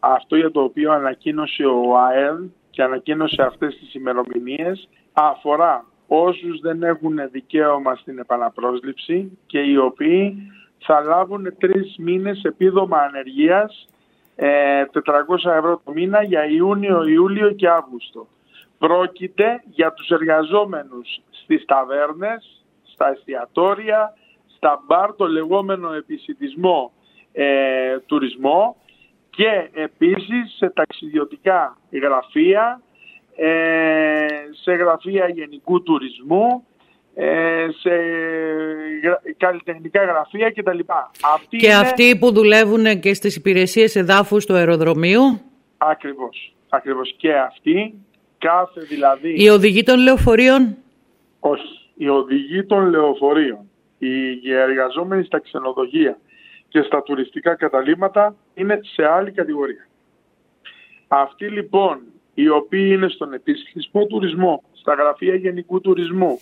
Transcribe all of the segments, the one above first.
αυτό για το οποίο ανακοίνωσε ο ΑΕΔ και ανακοίνωσε αυτές τις ημερομηνίες αφορά όσους δεν έχουν δικαίωμα στην επαναπρόσληψη και οι οποίοι θα λάβουν 3 μήνες επίδομα ανεργίας, 400 ευρώ το μήνα για Ιούνιο, Ιούλιο και Αύγουστο. Πρόκειται για τους εργαζόμενους στις ταβέρνες, στα εστιατόρια, στα μπαρ, το λεγόμενο επισιτισμό τουρισμό και επίσης σε ταξιδιωτικά γραφεία, σε γραφεία γενικού τουρισμού, σε καλλιτεχνικά γραφεία κτλ. Αυτοί που δουλεύουν και στις υπηρεσίες εδάφους του αεροδρομίου. Ακριβώς και αυτοί. Κάθε δηλαδή... Οι οδηγοί των λεωφορείων. Όχι. Οι οδηγοί των λεωφορείων, οι εργαζόμενοι στα ξενοδοχεία και στα τουριστικά καταλύματα είναι σε άλλη κατηγορία. Αυτοί λοιπόν οι οποίοι είναι στον επισχυσμό τουρισμό, στα γραφεία γενικού τουρισμού,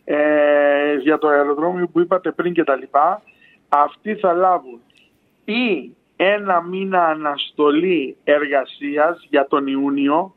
για το αεροδρόμιο που είπατε πριν κτλ., αυτοί θα λάβουν ή 1 μήνα αναστολή εργασίας για τον Ιούνιο,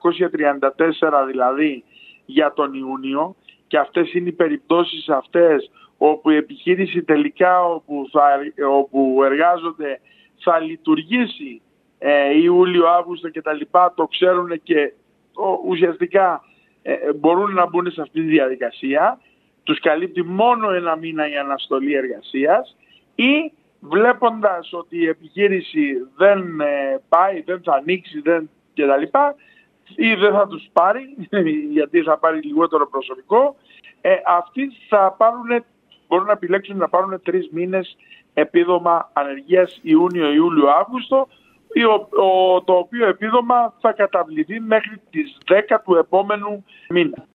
534 δηλαδή για τον Ιούνιο, και αυτές είναι οι περιπτώσεις αυτές όπου η επιχείρηση τελικά όπου εργάζονται θα λειτουργήσει Ιούλιο, Αύγουστο και τα λοιπά, το ξέρουν και ουσιαστικά μπορούν να μπουν σε αυτή τη διαδικασία. Τους καλύπτει μόνο 1 μήνα η αναστολή εργασίας, ή βλέποντας ότι η επιχείρηση δεν πάει, δεν θα ανοίξει και τα λοιπά, ή δεν θα τους πάρει γιατί θα πάρει λιγότερο προσωπικό, αυτοί μπορούν να επιλέξουν να πάρουν 3 μήνες επίδομα ανεργίας Ιούνιο, Ιούλιο, Αύγουστο, το οποίο επίδομα θα καταβληθεί μέχρι τις 10 του επόμενου μήνα.